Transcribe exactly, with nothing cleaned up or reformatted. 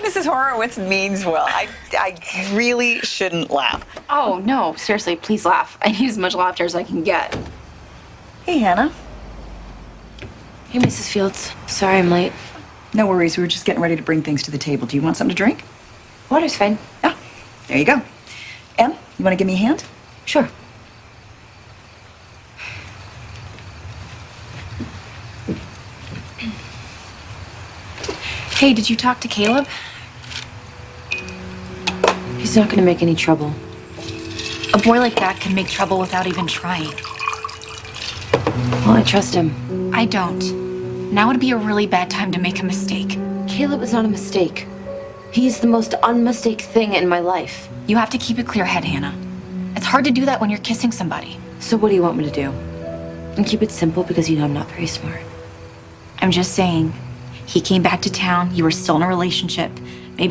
Missus Horowitz means well. I, I really shouldn't laugh. Oh, no. Seriously, please laugh. I need as much laughter as I can get. Hey, Hannah. Hey, Missus Fields. Sorry I'm late. No worries. We were just getting ready to bring things to the table. Do you want something to drink? Water's fine. Yeah. There you go. Em, you want to give me a hand? Sure. Hey, did you talk to Caleb? He's not gonna make any trouble. A boy like that can make trouble without even trying. Well, I trust him. I don't. Now would be a really bad time to make a mistake. Caleb is not a mistake. He's the most unmistake thing in my life. You have to keep a clear head, Hannah. It's hard to do that when you're kissing somebody. So what do you want me to do? And keep it simple because you know I'm not very smart. I'm just saying, he came back to town, you were still in a relationship.